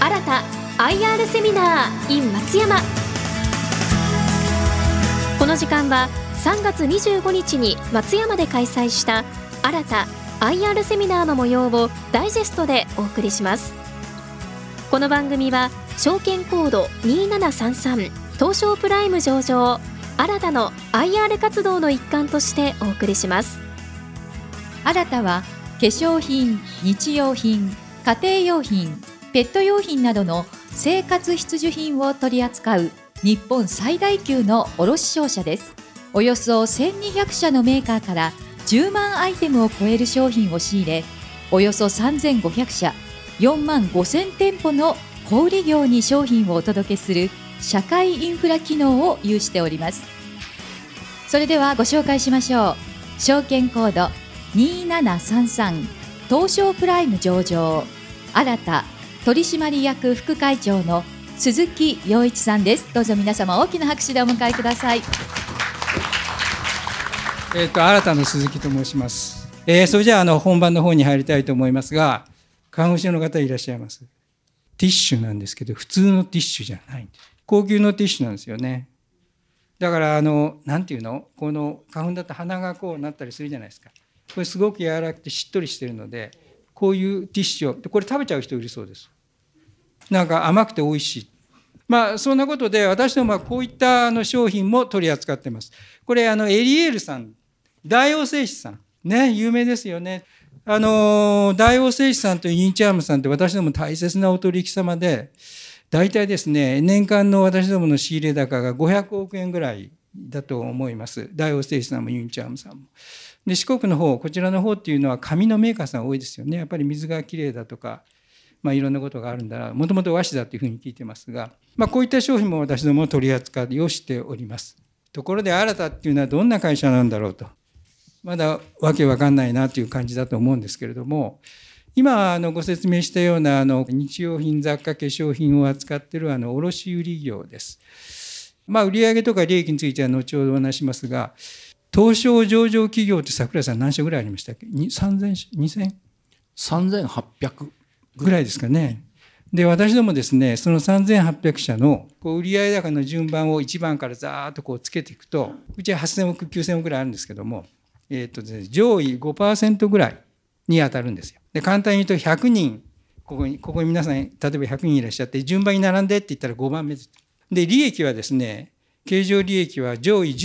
新た IR セミナー in 松山。この時間は3月25日に松山で開催した新た IR セミナーの模様をダイジェストでお送りします。この番組は証券コード2733東証プライム上場新たの IR 活動の一環としてお送りします。 新たは化粧品、日用品、家庭用品、ペット用品などの生活必需品を取り扱う日本最大級の卸商社です。およそ1200社のメーカーから10万アイテムを超える商品を仕入れ、およそ3500社、4万5000店舗の小売業に商品をお届けする社会インフラ機能を有しております。それではご紹介しましょう。証券コード2733東証プライム上場新た取締役副会長の鈴木陽一さんです。どうぞ皆様大きな拍手でお迎えください。 新たの鈴木と申します。それじゃあ本番の方に入りたいと思いますが、看護師の方いらっしゃいます。ティッシュなんですけど、普通のティッシュじゃないんです。高級のティッシュなんですよね。だからなんていうの、この花粉だと鼻がこうなったりするじゃないですか。これすごく柔らかくてしっとりしてるので、こういうティッシュを、これ食べちゃう人いるそうです。なんか甘くて美味しい。そんなことで私どもはこういった商品も取り扱っています。これエリエールさん、大王製紙さんね、有名ですよね。大王製紙さんとユニチャームさんって私ども大切なお取引様で、大体ですね、年間の私どもの仕入れ高が500億円ぐらいだと思います。大王製紙さんもユニチャームさんも。で、四国の方、こちらの方っていうのは紙のメーカーさん多いですよね。やっぱり水がきれいだとか、いろんなことがあるんだな。もともと和紙だというふうに聞いてますが、こういった商品も私ども取り扱いをしております。ところで新たっていうのはどんな会社なんだろうと。まだわけわかんないなという感じだと思うんですけれども、今ご説明したような日用品、雑貨、化粧品を扱っている卸売業です。売上とか利益については後ほどお話しますが、東証上場企業って櫻井さん何社ぐらいありましたっけ？3000、 3800 ぐらいですかね。で、私どもですね、その3800社の売上高の順番を1番からざーっとつけていくと、うちは8000億、9000億ぐらいあるんですけども、上位 5% ぐらいに当たるんですよ。で、簡単に言うと100人、ここに皆さん、例えば100人いらっしゃって、順番に並んでって言ったら5番目です。で、利益はですね、経常利益は上位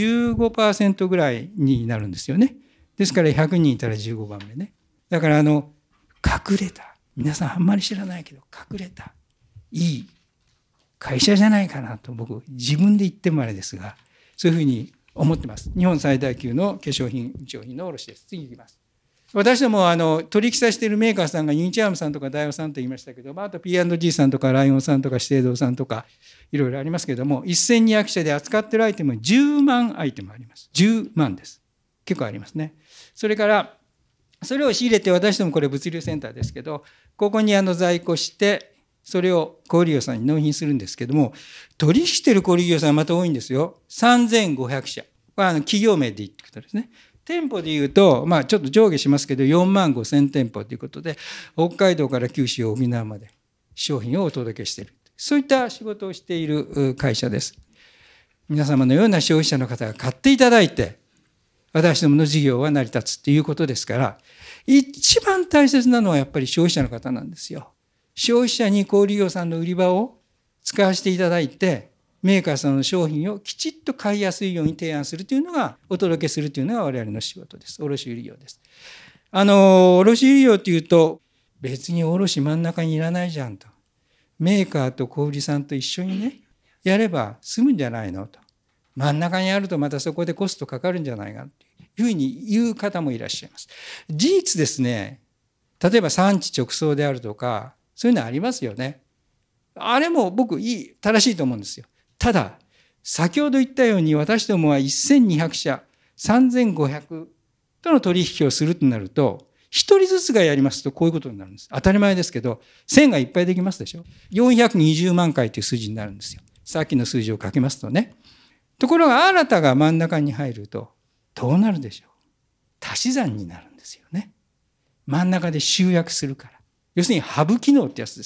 15% ぐらいになるんですよね。ですから100人いたら15番目ね。だから隠れた、皆さんあんまり知らないけど、隠れたいい会社じゃないかなと僕自分で言ってもあれですが、そういうふうに思ってます。日本最大級の化粧品、日用品の卸です。次いきます。私ども取引させているメーカーさんがユニチャームさんとかダイオさんと言いましたけど、あと P&G さんとかライオンさんとか資生堂さんとかいろいろありますけれども、1200社で扱っているアイテムは10万アイテムあります。10万です。結構ありますね。それからそれを仕入れて、私どもこれ物流センターですけど、ここに在庫して、それを小売業さんに納品するんですけども、取引している小売業さんはまた多いんですよ。3500社。これは企業名で言っていくことですね。店舗で言うと、ちょっと上下しますけど、4万5000店舗ということで、北海道から九州、沖縄まで商品をお届けしている。そういった仕事をしている会社です。皆様のような消費者の方が買っていただいて、私どもの事業は成り立つということですから、一番大切なのはやっぱり消費者の方なんですよ。消費者に小売業さんの売り場を使わせていただいて、メーカーさんの商品をきちっと買いやすいように提案するというのが、お届けするというのが我々の仕事です。卸売業です。卸売業というと、別に卸真ん中にいらないじゃんと。メーカーと小売さんと一緒にね、やれば済むんじゃないのと。真ん中にあるとまたそこでコストかかるんじゃないかというふうに言う方もいらっしゃいます。事実ですね、例えば産地直送であるとか、そういうのありますよね。あれも僕正しいと思うんですよ。ただ、先ほど言ったように私どもは1200社、3500との取引をするとなると、一人ずつがやりますとこういうことになるんです。当たり前ですけど、線がいっぱいできますでしょ。420万回という数字になるんですよ。さっきの数字をかけますとね。ところが新たが真ん中に入るとどうなるでしょう。足し算になるんですよね。真ん中で集約するから。要するにハブ機能ってやつですよ。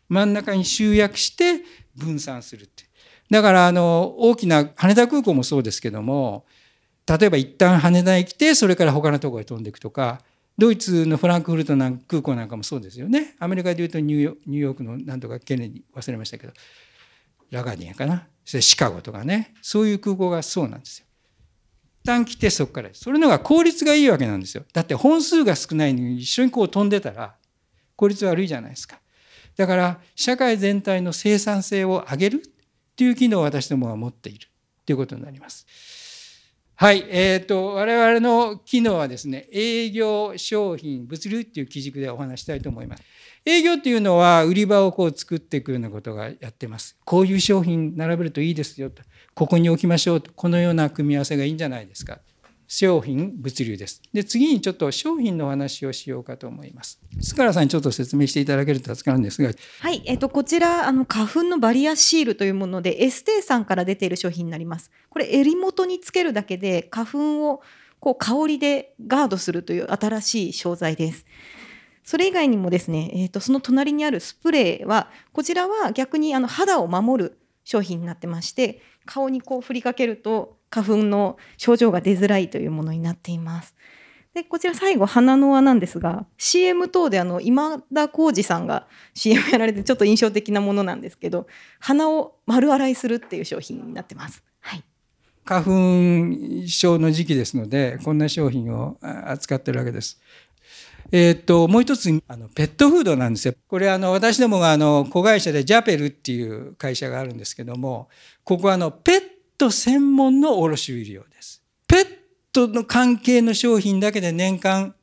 真ん中に集約して分散するって。だから大きな羽田空港もそうですけども、例えば一旦羽田へ来てそれから他のところへ飛んでいくとか、ドイツのフランクフルト空港なんかもそうですよね。アメリカでいうとニューヨークのなんとかケネディ忘れましたけど、ラガディアかな、それシカゴとかね、そういう空港がそうなんですよ。一旦来てそこから、それのが効率がいいわけなんですよ。だって本数が少ないのに一緒にこう飛んでたら効率悪いじゃないですか。だから社会全体の生産性を上げるっていう機能を私どもは持っているということになります。はい、我々の機能はですね、営業、商品、物流っていう基軸でお話したいと思います。営業っていうのは売り場をこう作っていくようなことがやってます。こういう商品並べるといいですよと、ここに置きましょうと、このような組み合わせがいいんじゃないですか。商品、物流です。で、次にちょっと商品のお話をしようかと思います。須原さんにちょっと説明していただけると助かるんですが。 はい、こちら花粉のバリアシールというものでエステーさんから出ている商品になります。これ襟元につけるだけで花粉をこう香りでガードするという新しい商材です。それ以外にもですね、その隣にあるスプレーは、こちらは逆に肌を守る商品になってまして、顔にこう振りかけると花粉の症状が出づらいというものになっています。で、こちら最後鼻の輪なんですが、 CM 等で今田耕司さんが CM やられてちょっと印象的なものなんですけど、鼻を丸洗いするっていう商品になってます。はい、 花粉症の時期ですので、こんな商品を扱ってるわけです。もう一つペットフードなんですよ。これ私どもが子会社でジャペルっていう会社があるんですけども、ここはペット専門の卸売業です。ペットの関係の商品だけで年間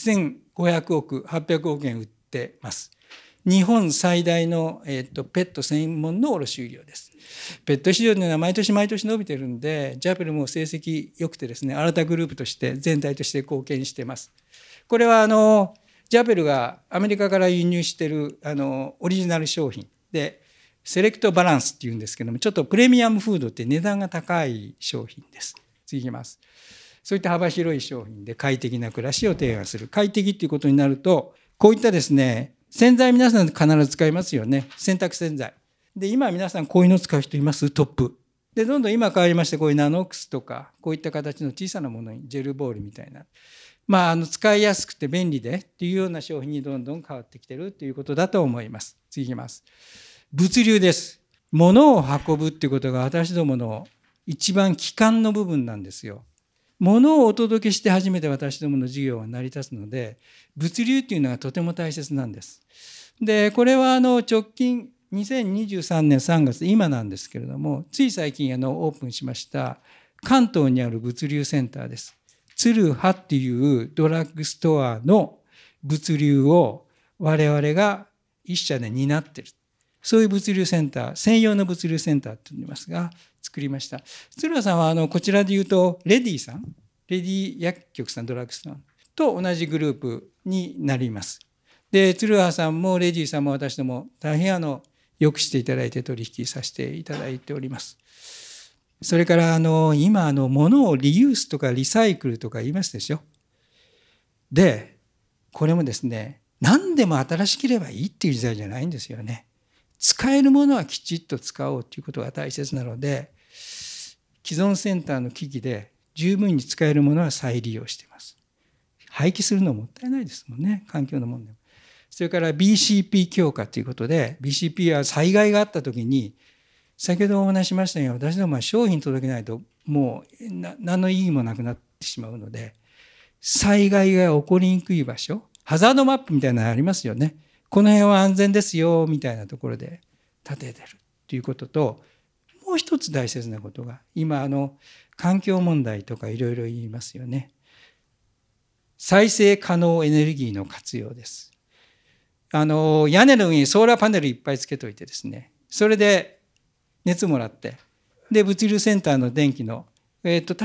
1500億800億円売ってます。日本最大の、ペット専門の卸売業です。ペット市場というのは毎年毎年伸びてるんで、ジャペルも成績良くてですね、新たグループとして全体として貢献しています。これはジャペルがアメリカから輸入しているオリジナル商品で、セレクトバランスっていうんですけども、ちょっとプレミアムフードって値段が高い商品です。次いきます。そういった幅広い商品で快適な暮らしを提案する。快適っていうことになると、こういったですね、洗剤皆さん必ず使いますよね。洗濯洗剤。で、今皆さんこういうの使う人います？トップ。で、どんどん今変わりまして、こういうナノックスとか、こういった形の小さなものに、ジェルボールみたいな。使いやすくて便利でっていうような商品にどんどん変わってきてるということだと思います。次いきます。物流です。物を運ぶっていうことが私どもの一番基幹の部分なんですよ。物をお届けして初めて私どもの事業は成り立つので、物流っていうのはとても大切なんです。で、これは直近2023年3月、今なんですけれども、つい最近オープンしました関東にある物流センターです。ツルハっていうドラッグストアの物流を我々が一社で担っている。そういう物流センター、専用の物流センターと言いますが、作りました。鶴羽さんはこちらで言うと、レディさん、レディ薬局さん、ドラッグストアと同じグループになります。で、鶴羽さんもレディさんも私ども大変よくしていただいて取引させていただいております。それから今物をリユースとかリサイクルとか言いますでしょ。で、これもですね、何でも新しければいいっていう時代じゃないんですよね。使えるものはきちっと使おうということが大切なので、既存センターの機器で十分に使えるものは再利用しています。廃棄するのもったいないですもんね、環境の問題。それから BCP 強化ということで、BCP は災害があったときに、先ほどお話ししましたように、私どもは商品届けないともう何の意義もなくなってしまうので、災害が起こりにくい場所、ハザードマップみたいなのありますよね。この辺は安全ですよみたいなところで立ててるということと、もう一つ大切なことが、今環境問題とかいろいろ言いますよね。再生可能エネルギーの活用です。屋根の上にソーラーパネルいっぱいつけといてですね、それで熱もらって、で物流センターの電気の確か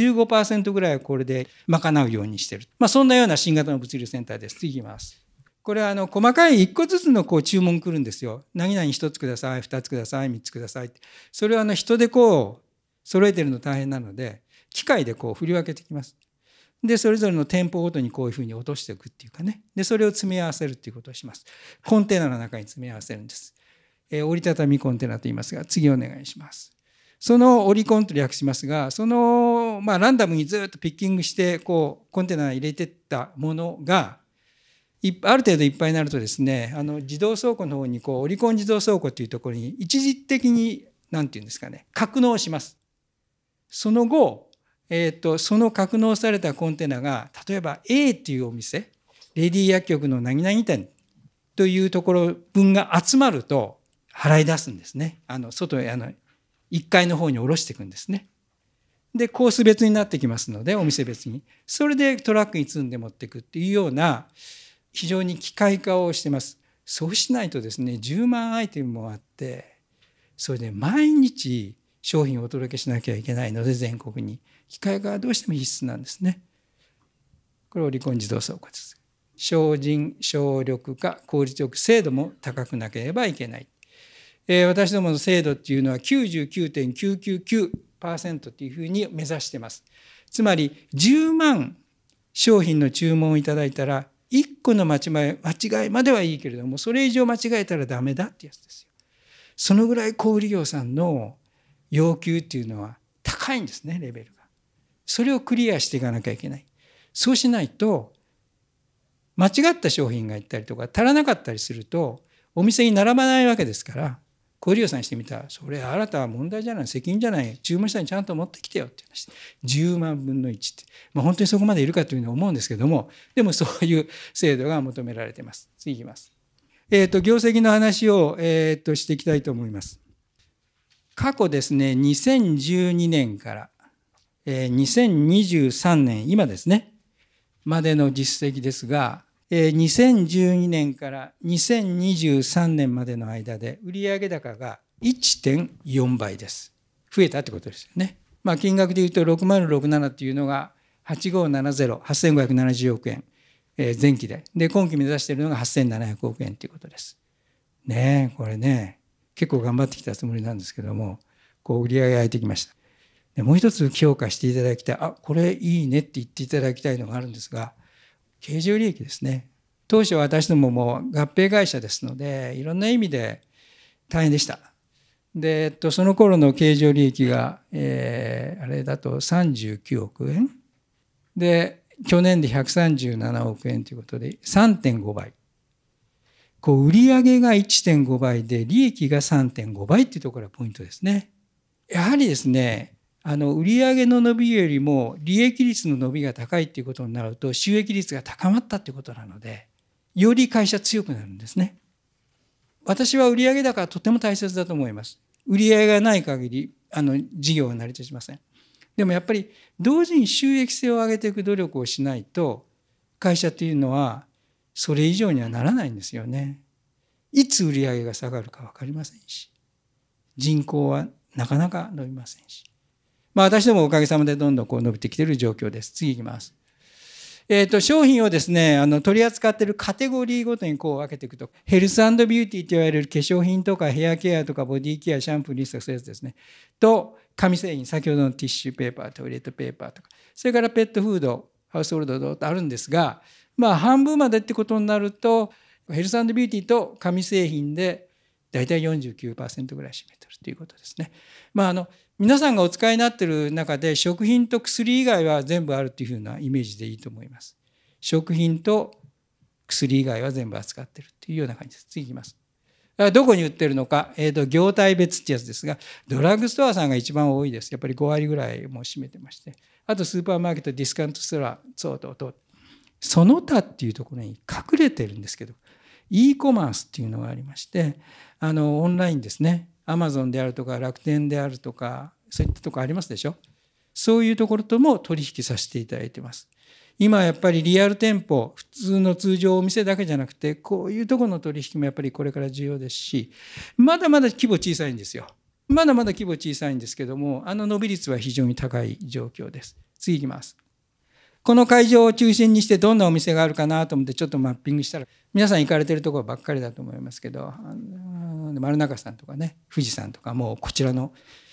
15% ぐらいはこれで賄うようにしてる。そんなような新型の物流センターです。次いきます。これは細かい1個ずつの注文来るんですよ。何々1つください、2つください、3つください。それは人で揃えてるの大変なので、機械で振り分けてきます。 でそれぞれの店舗ごとにこういうふうに落としていくっていうかね、でそれを詰め合わせるっていうことをします。コンテナの中に詰め合わせるんです。折りたたみコンテナと言いますが、次お願いします。そのオリコンと略しますが、その、ランダムにずっとピッキングしてこうコンテナに入れていったものがある程度いっぱいになるとですね、自動倉庫の方にこうオリコン自動倉庫というところに一時的に何て言うんですかね、格納します。その後、その格納されたコンテナが例えば A というお店、レディ薬局の何々店というところ分が集まると払い出すんですね。外へ1階の方に下ろしていくんですね。でコース別になってきますので、お店別にそれでトラックに積んで持っていくっていうような非常に機械化をしてます。そうしないとですね、10万アイテムもあって、それで毎日商品をお届けしなきゃいけないので、全国に機械化はどうしても必須なんですね。これオリコン自動倉庫です。省人省力化、効率よく精度も高くなければいけない。私どもの精度っていうのは 99.999% というふうに目指しています。つまり10万商品の注文をいただいたら1個の間違いまではいいけれども、それ以上間違えたらダメだってやつですよ。そのぐらい小売業さんの要求っていうのは高いんですね、レベルが。それをクリアしていかなきゃいけない。そうしないと間違った商品がいったりとか足らなかったりするとお店に並ばないわけですから、小売業さんにしてみたら、それあなたは問題じゃない、責任じゃない、注文したにちゃんと持ってきてよって話。10万分の1って、本当にそこまでいるかというのは思うんですけども、でもそういう制度が求められています。次いきます。業績の話を、していきたいと思います。過去ですね、2012年から、2023年、今ですね、までの実績ですが、2012年から2023年までの間で売上高が 1.4 倍です。増えたってことですよね。金額でいうと6067っていうのが8570、8570億円、前期で。で、今期目指しているのが8700億円ということです。ねえ、これね、結構頑張ってきたつもりなんですけども、売上が上げてきました。で、もう一つ評価していただきたい、これいいねって言っていただきたいのがあるんですが、経常利益ですね。当初私どもも合併会社ですので、いろんな意味で大変でした。で、その頃の経常利益が、あれだと39億円。で、去年で137億円ということで 3.5 倍。売上が 1.5 倍で利益が 3.5 倍っていうところがポイントですね。やはりですね、売上の伸びよりも利益率の伸びが高いっていうことになると収益率が高まったっていうことなので、より会社強くなるんですね。私は売上高はとても大切だと思います。売上がない限り事業は成り立ちません。でもやっぱり同時に収益性を上げていく努力をしないと会社っていうのはそれ以上にはならないんですよね。いつ売上が下がるか分かりませんし、人口はなかなか伸びませんし、私どもおかげさまでどんどん伸びてきている状況です。次いきます。商品をですね、取り扱っているカテゴリーごとに分けていくと、ヘルス&ビューティーと言われる化粧品とかヘアケアとかボディケア、シャンプー、リンスとかそういうやつですね。と、紙製品、先ほどのティッシュペーパー、トイレットペーパーとか、それからペットフード、ハウスホールドとあるんですが、半分までってことになると、ヘルス&ビューティーと紙製品でだいたい 49% ぐらい占めているということですね。皆さんがお使いになっている中で食品と薬以外は全部あるというふうなイメージでいいと思います。食品と薬以外は全部扱っているというような感じです。次いきます。どこに売ってるのか、業態別ってやつですが、ドラッグストアさんが一番多いです。やっぱり5割ぐらいもう占めてまして、あとスーパーマーケット、ディスカウントストア、その他っていうところに隠れてるんですけど、e コマースっていうのがありまして、オンラインですね。アマゾンであるとか楽天であるとかそういったところありますでしょ。そういうところとも取引させていただいています。今やっぱりリアル店舗、普通の通常お店だけじゃなくてこういうところの取引もやっぱりこれから重要ですし、まだまだ規模小さいんですよ。まだまだ規模小さいんですけども、伸び率は非常に高い状況です。次いきます。この会場を中心にしてどんなお店があるかなと思ってちょっとマッピングしたら、皆さん行かれてるところばっかりだと思いますけど、丸中さんとかね、富士山とかもうこちらの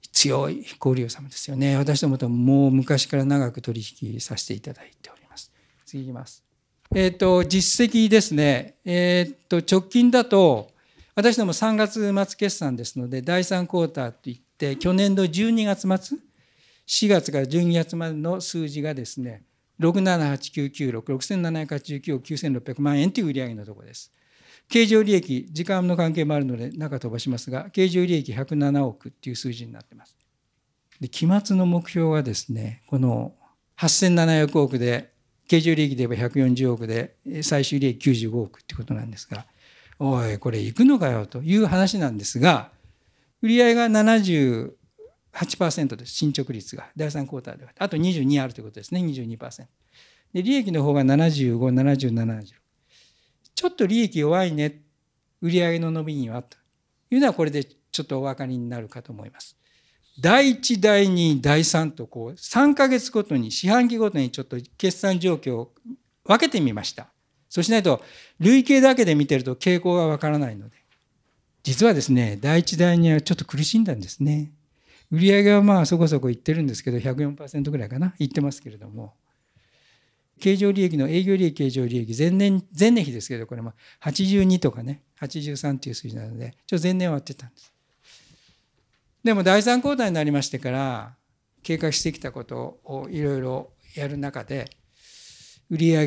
強い小売業様ですよね。私どもともう昔から長く取引させていただいております。次いきます。実績ですね。直近だと、私ども3月末決算ですので、第3クォーターといって、去年度12月末、4月から12月までの数字がですね、678996、6789億9600万円という売上のところです。経常利益、時間の関係もあるので中飛ばしますが、経常利益107億っていう数字になっています。で、期末の目標はですね、この8700億で、経常利益で言えば140億で、最終利益95億っていうことなんですが、おい、これいくのかよという話なんですが、売上が78% です、進捗率が、第3クォーターでは。あと22あるということですね、22%。で、利益の方が75、70、76。ちょっと利益弱いね、売上の伸びにはというのはこれでちょっとお分かりになるかと思います。第1、第2、第3とこう3ヶ月ごとに、四半期ごとにちょっと決算状況を分けてみました。そうしないと累計だけで見てると傾向がわからないので。実はですね、第1、第2はちょっと苦しんだんですね。売上はまあそこそこいってるんですけど、104% ぐらいかな、いってますけれども。経常利益の営業利益、経常利益、前年比ですけど、これも82とかね、83という数字なので、ちょっと前年は割ってたんです。でも第3クォーターになりましてから、計画してきたことをいろいろやる中で、売上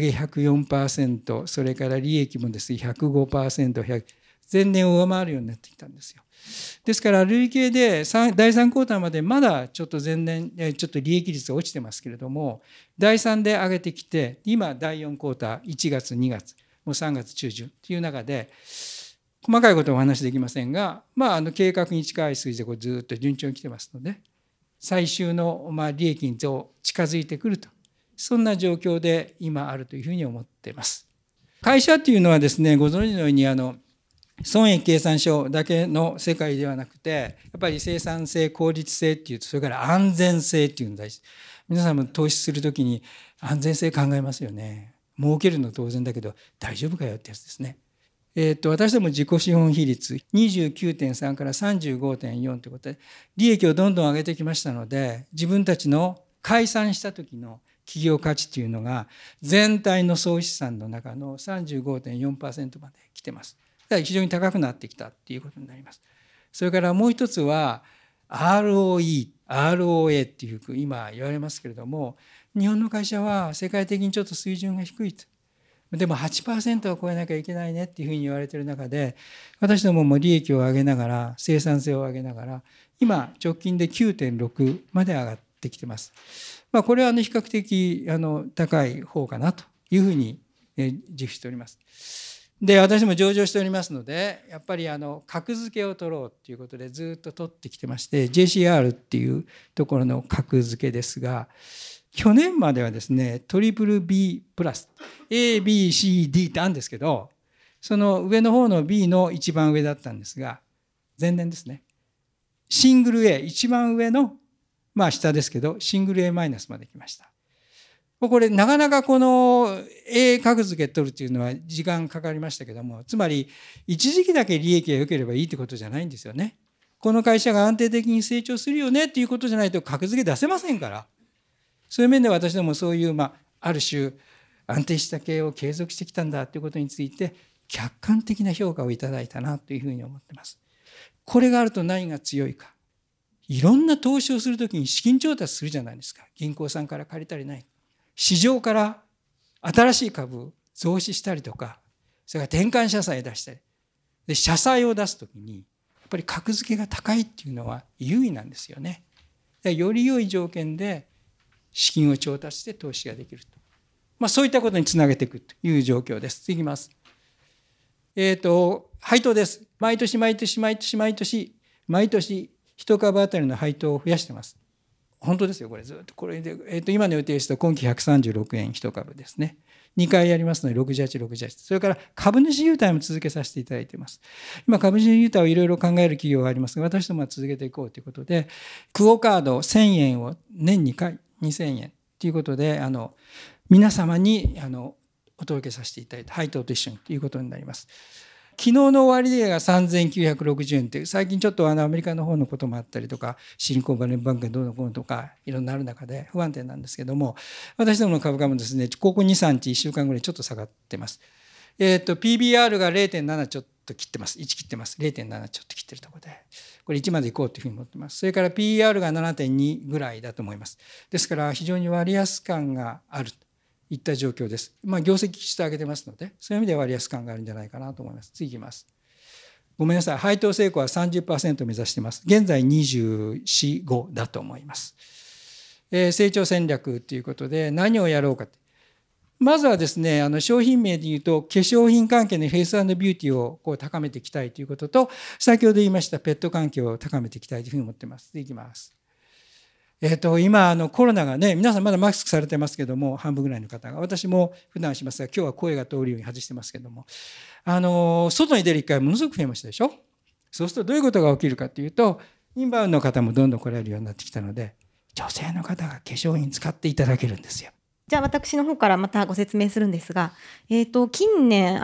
104%、それから利益もですね、105%、前年を上回るようになってきたんですよ。ですから、累計で第3クォーターまでまだちょっと前年、ちょっと利益率が落ちてますけれども、第3で上げてきて、今第4クォーター、1月、2月、もう3月中旬という中で、細かいことはお話しできませんが、計画に近い数字でこうずっと順調に来てますので、最終の利益に近づいてくると、そんな状況で今あるというふうに思っています。会社というのはですね、ご存知のように損益計算書だけの世界ではなくて、やっぱり生産性、効率性っていうと、それから安全性っていうのが大事。皆さんも投資するときに安全性考えますよね。儲けるの当然だけど大丈夫かよってやつですね。私ども自己資本比率 29.3 から 35.4 ということで、利益をどんどん上げてきましたので、自分たちの解散した時の企業価値というのが全体の総資産の中の 35.4% まで来てます。だから非常に高くなってきたっていうことになります。それからもう一つは ROE、ROA っていう今言われますけれども、日本の会社は世界的にちょっと水準が低いと。でも 8% は超えなきゃいけないねっていうふうに言われている中で、私どもも利益を上げながら、生産性を上げながら、今直近で 9.6 まで上がってきてます。これは比較的高い方かなというふうに自負しております。で、私も上場しておりますので、やっぱり格付けを取ろうということでずっと取ってきてまして、JCR っていうところの格付けですが、去年まではですね、BBB プラス、A、B、C、D ってあるんですけど、その上の方の B の一番上だったんですが、前年ですね、シングル A、一番上の、下ですけど、シングル A マイナスまで来ました。これ、なかなかこの A 格付け取るっていうのは時間かかりましたけども、つまり、一時期だけ利益が良ければいいってことじゃないんですよね。この会社が安定的に成長するよねっていうことじゃないと格付け出せませんから。そういう面で私どもそういう、ある種安定した経営を継続してきたんだということについて客観的な評価をいただいたなというふうに思っています。これがあると何が強いか。いろんな投資をするときに資金調達するじゃないですか。銀行さんから借りたりない。市場から新しい株を増資したりとか、それから転換社債出したり。で、社債を出すときにやっぱり格付けが高いっていうのは優位なんですよね。より良い条件で資金を調達して投資ができると。そういったことにつなげていくという状況です。次いきます。配当です。毎年1株当たりの配当を増やしてます。本当ですよ、これずっと。これで、今の予定ですと今期136円1株ですね。2回やりますので68、68。それから株主優待も続けさせていただいています。今株主優待をいろいろ考える企業がありますが、私どもは続けていこうということで、クオカード1000円を年2回、2000円ということで、皆様にお届けさせていただいた配当と一緒にということになります。 昨日の終値が3960円って、最近ちょっとアメリカの方のこともあったりとか、シリコンバレーバンクがどうのこうのとかいろんなある中で不安定なんですけども、私どもの株価もですね、ここ2、3日、1週間ぐらいちょっと下がってます。PBR が 0.7 ちょっと切ってます。1切ってます。0.7 ちょっと切ってるところで、これ1までいこうというふうに思ってます。それから PER が 7.2 ぐらいだと思います。ですから非常に割安感があるといった状況です。業績きちっと上げてますので、そういう意味で割安感があるんじゃないかなと思います。次いきます。ごめんなさい。配当成功は 30% を目指しています。現在24、5だと思います。成長戦略ということで何をやろうか。まずはですね、商品名でいうと化粧品関係のヘルス&ビューティーを高めていきたいということと、先ほど言いましたペット関係を高めていきたいというふうに思っています。でいきます。今コロナがね、皆さんまだマスクされてますけども、半分ぐらいの方が、私も普段しますが、今日は声が通るように外してますけども、外に出る機会ものすごく増えましたでしょ。そうするとどういうことが起きるかというと、インバウンドの方もどんどん来られるようになってきたので、女性の方が化粧品使っていただけるんですよ。 じゃあ私の方からまたご説明するんですが、近年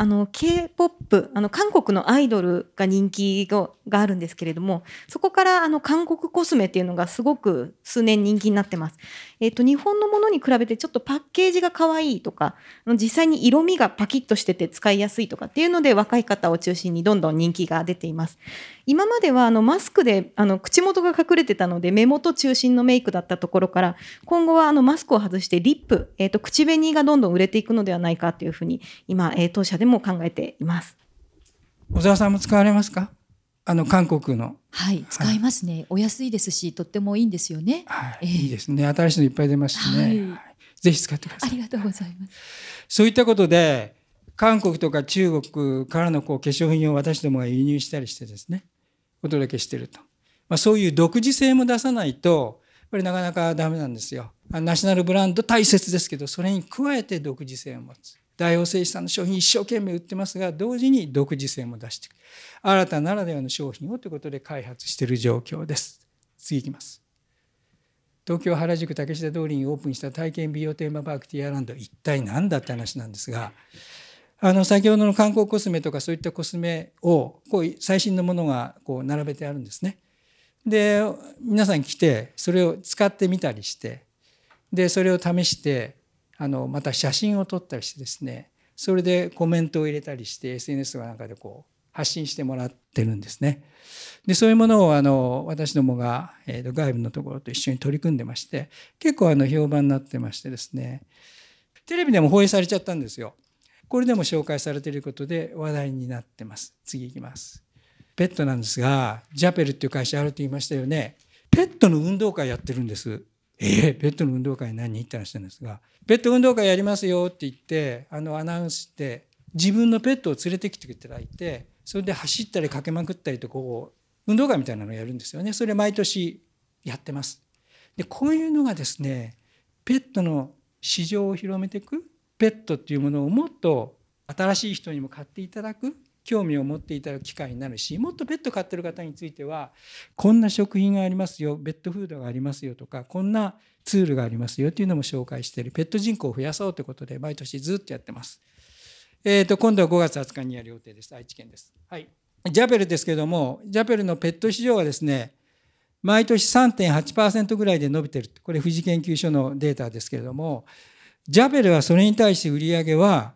K-POP 韓国のアイドルが人気があるんですけれども、そこから韓国コスメっていうのがすごく数年人気になってます。日本のものに比べてちょっとパッケージが可愛いとか、実際に色味がパキッとしてて使いやすいとかっていうので、若い方を中心にどんどん人気が出ています。今まではマスクで口元が隠れてたので目元中心のメイクだったところから、今後はマスクを外してリップ、口紅がどんどん売れていくのではないかというふうに今、当社でも考えています。 小沢さんも使われますか？韓国の。 はい、使いますね。お安いですし、とってもいいんですよね。 いいですね。新しいのいっぱい出ますしね。ぜひ使ってください。 ありがとうございます。 そういったことで、韓国とか中国からの化粧品を私どもが輸入したりしてですね、お届けしていると。そういう独自性も出さないと、これなかなかダメなんですよ。ナショナルブランド大切ですけど、それに加えて独自性を持つ。大王製紙さんの商品一生懸命売ってますが、同時に独自性も出していく。新たならではの商品をということで開発している状況です。次いきます。東京原宿竹下通りにオープンした体験美容テーマパークティアランド、一体何だって話なんですが、先ほどの韓国コスメとかそういったコスメを最新のものが並べてあるんですね。で、皆さん来てそれを使ってみたりして、でそれを試してまた写真を撮ったりしてですね、それでコメントを入れたりして SNS なんかで発信してもらってるんですね。でそういうものを私どもが、外部のところと一緒に取り組んでまして、結構評判になってましてですね、テレビでも放映されちゃったんですよ。これでも紹介されていることで話題になってます。次いきます。ペットなんですが、ジャペルっていう会社あると言いましたよね。ペットの運動会やってるんです。ペットの運動会何って話なんですが、ペット運動会やりますよって言ってアナウンスして自分のペットを連れてきていただいて、それで走ったりかけまくったりと運動会みたいなのをやるんですよね。それ毎年やってます。でこういうのがですね、ペットの市場を広めていく、ペットっていうものをもっと新しい人にも買っていただく、興味を持っていただく機会になるし、もっとペット飼ってる方についてはこんな食品がありますよ、ペットフードがありますよとか、こんなツールがありますよっていうのも紹介している。ペット人口を増やそうということで毎年ずっとやってます。今度は5月20日にやる予定です。愛知県です。はい。ジャペルですけれども、ジャペルのペット市場はですね、毎年 3.8% ぐらいで伸びている。これ富士研究所のデータですけれども、ジャペルはそれに対して売上は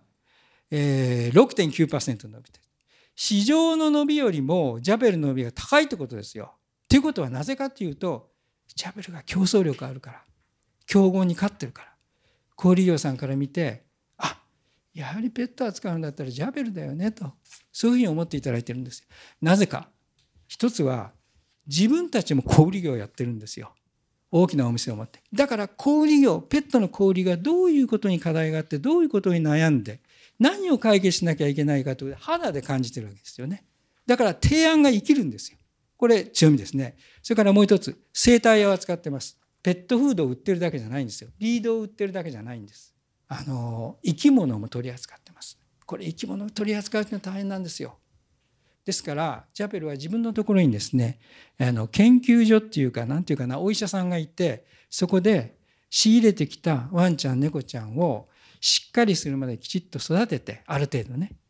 6.9% 伸びている。市場の伸びよりもジャペルの伸びが高いということですよ。ということはなぜかというと、ジャペルが競争力あるから、競合に勝ってるから、小売業さんから見て、やはりペット扱うんだったらジャペルだよねと、そういうふうに思っていただいてるんですよ。なぜか。一つは自分たちも小売業をやってるんですよ。大きなお店を持って。だから小売業、ペットの小売がどういうことに課題があって、どういうことに悩んで、何を解決しなきゃいけないかという肌で感じてるわけですよね。だから提案が生きるんですよ。これ強みですね。それからもう一つ、生態を扱ってます。ペットフードを売ってるだけじゃないんですよ。リードを売ってるだけじゃないんです。生き物も取り扱ってます。これ生き物を取り扱うのは大変なんですよ。ですからジャペルは自分のところにですね、研究所っていうかなんていうかな、お医者さんがいて、そこで仕入れてきたワンちゃん猫ちゃんをしっかりするまできちっと育てて、ある程度ね、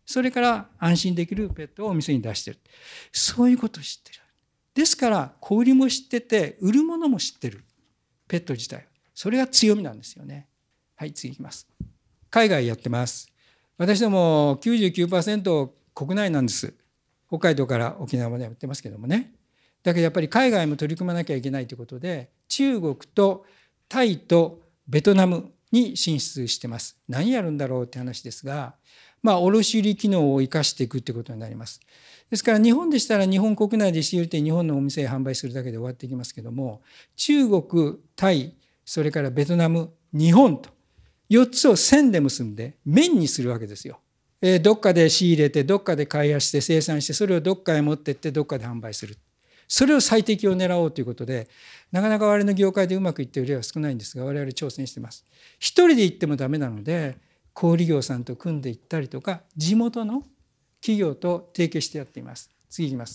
それから安心できるペットをお店に出している。そういうことを知っている。ですから小売りも知ってて売るものも知ってる。ペット自体。それが強みなんですよね。はい、次いきます。海外やってます。私ども 99% 国内なんです。北海道から沖縄までやってますけどもね。だけどやっぱり海外も取り組まなきゃいけないということで、中国とタイとベトナムに進出してます。何やるんだろうって話ですが、卸売機能を生かしていくということになります。ですから日本でしたら日本国内で仕入れて日本のお店へ販売するだけで終わっていきますけども、中国、タイ、それからベトナム、日本と4つを線で結んで面にするわけですよ。どっかで仕入れて、どっかで開発して生産して、それをどっかへ持ってってどっかで販売する。それを最適を狙おうということで、なかなか我々の業界でうまくいっている例は少ないんですが、我々挑戦しています。一人で行ってもダメなので、小売業さんと組んでいったりとか、地元の企業と提携してやっています。次いきます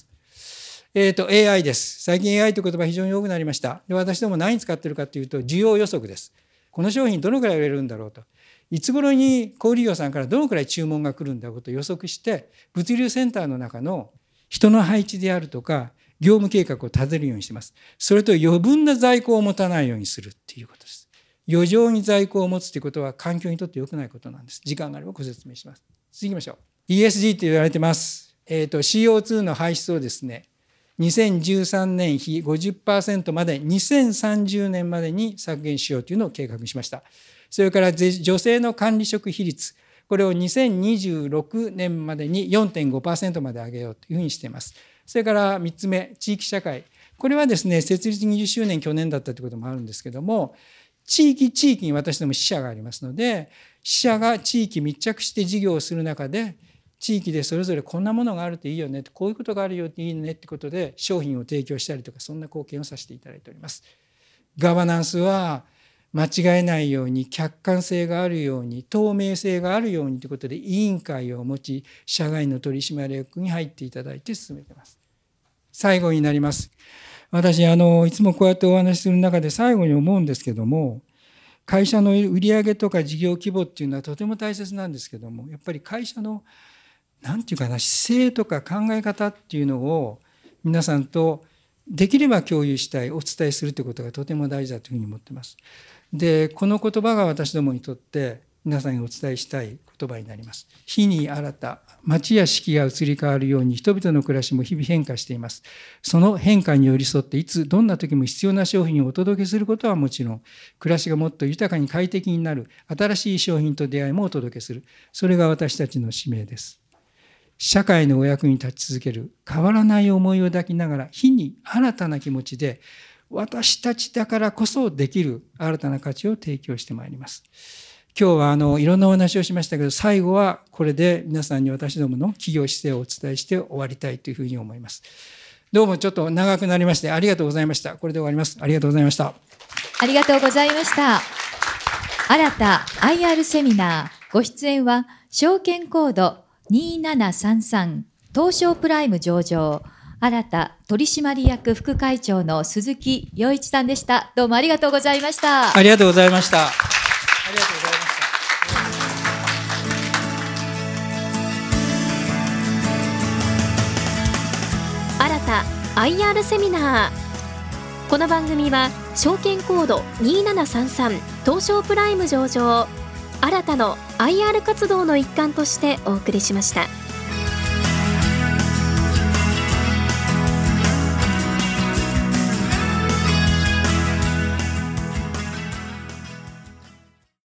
。AI です。最近 AI という言葉非常に多くなりました。で、私ども何使っているかというと、需要予測です。この商品どのくらい売れるんだろうと。いつ頃に小売業さんからどのくらい注文が来るんだろうと予測して、物流センターの中の人の配置であるとか、業務計画を立てるようにしています。それと余分な在庫を持たないようにするっていうことです。余剰に在庫を持つということは環境にとって良くないことなんです。時間があればご説明します。次行きましょう。ESG と言われてます。CO2 の排出をですね、2013年比 50% まで2030年までに削減しようというのを計画しました。それから女性の管理職比率、これを2026年までに 4.5% まで上げようというふうにしています。それから3つ目、地域社会。これはですね、設立20周年去年だったということもあるんですけども、地域に私ども支社がありますので、支社が地域密着して事業をする中で、地域でそれぞれこんなものがあるといいよね、こういうことがあるよっていいねってことで商品を提供したりとか、そんな貢献をさせていただいております。ガバナンスは間違えないように、客観性があるように、透明性があるようにということで委員会を持ち、社外の取締役に入っていただいて進めています。最後になります。私いつもこうやってお話しする中で最後に思うんですけども、会社の売上とか事業規模っていうのはとても大切なんですけども、やっぱり会社のなんていうかな、姿勢とか考え方っていうのを皆さんとできれば共有したい、お伝えするということがとても大事だというふうに思っています。で、この言葉が私どもにとって皆さんにお伝えしたい言葉になります。日に新た、街や四季が移り変わるように人々の暮らしも日々変化しています。その変化に寄り添っていつどんな時も必要な商品をお届けすることはもちろん、暮らしがもっと豊かに快適になる新しい商品と出会いもお届けする。それが私たちの使命です。社会のお役に立ち続ける変わらない思いを抱きながら、日に新たな気持ちで私たちだからこそできる新たな価値を提供してまいります。今日はいろんなお話をしましたけど、最後はこれで皆さんに私どもの企業姿勢をお伝えして終わりたいというふうに思います。どうもちょっと長くなりましてありがとうございました。これで終わります。ありがとうございました。 ありがとうございました。新た IR セミナー、ご出演は証券コード2733東証プライム上場新た取締役副会長の鈴木陽一さんでした。どうもありがとうございました。 ありがとうございました。ありがとうございました。 新た IR セミナー。この番組は証券コード2733東証プライム上場新たの IR 活動の一環としてお送りしました。